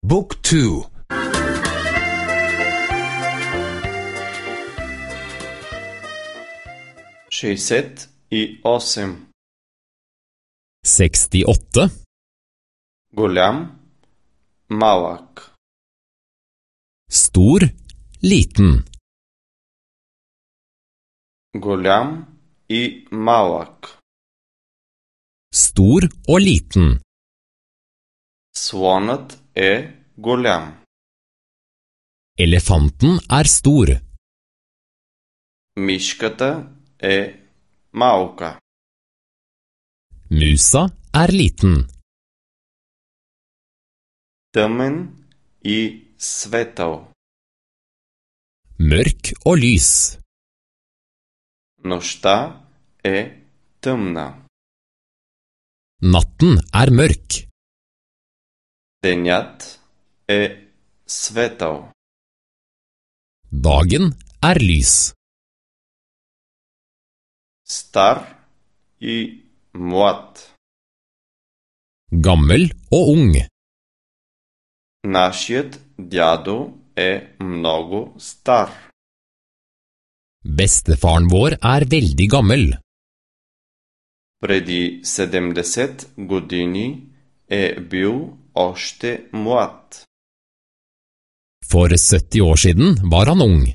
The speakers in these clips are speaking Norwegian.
Book 2. 68 68. Голям, малък. Stor, liten. Голям и малък. Stor og liten. Слонът е голям. Elefanten er stor. Мишката е малка. Musa er liten. Тъмен и светъл. Mørk og lys. Нощта е тъмна. Natten er mørk. Денят е светъл. Dagen er lys. Стар и млад. Gammel og ung. Нашият дядо е много стар. Bestefaren vår er veldig gammel. Преди 70 години е бил още млад. For 70 år siden var han ung.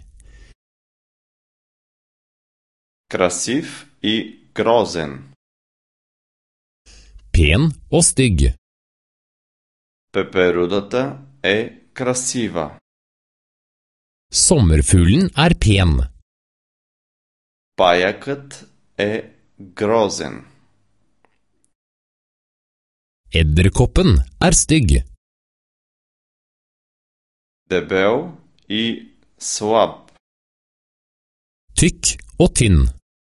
Красив и грозен. Pen og stygg. Пеперудата е красива. Sommerfuglen er pen. Паякът е грозен. Edderkoppen er stygg. Дебел и слаб. Tykk og tynn.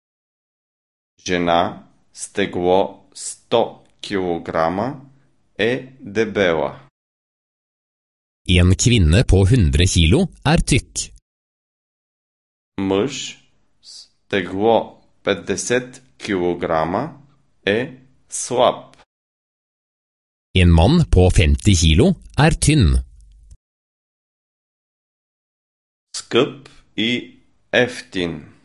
Жена с тегло 100 килограма е дебела. En kvinne på 100 kilo er tykk. Мъж с тегло 50 килограма е слаб. En mann på 50 kilo er tynn. Скъп и ефтин.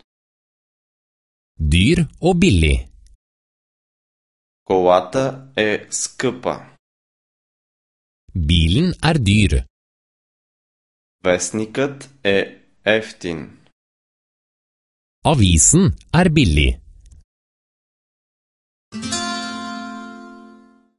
Dyr og billig. Колата е скъпа. Bilen er dyr. Вестникът е ефтин. Avisen er billig.